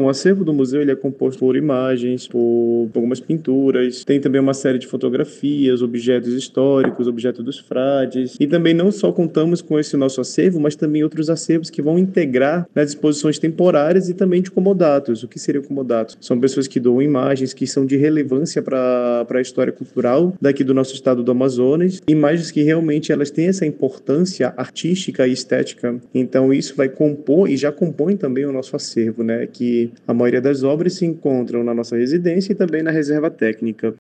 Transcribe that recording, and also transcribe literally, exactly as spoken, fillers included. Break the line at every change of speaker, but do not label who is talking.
o acervo do museu ele é composto por imagens, por algumas pinturas, tem também uma série de fotografias, objetos históricos, objetos dos frades, e também não só contamos com esse nosso acervo, mas também outros acervos que vão integrar nas exposições temporárias e também de comodatos. O que seria o comodato? São pessoas que doam imagens que são de relevância para a história cultural daqui do nosso estado do Amazonas, imagens que realmente elas têm essa importância artística e estética. Então isso vai compor e já compõe também o nosso acervo, né? Que a maioria das obras se encontram na nossa residência e também na reserva técnica.